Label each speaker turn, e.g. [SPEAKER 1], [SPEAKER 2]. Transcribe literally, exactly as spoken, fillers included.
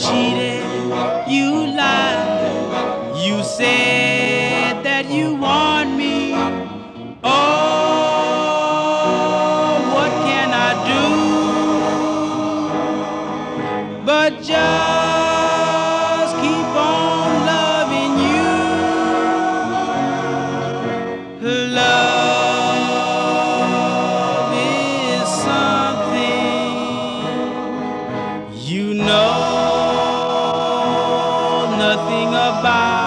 [SPEAKER 1] cheated, you lied, you said that you want me. Oh, what can I do but just keep on loving you? Love is something you know nothing about.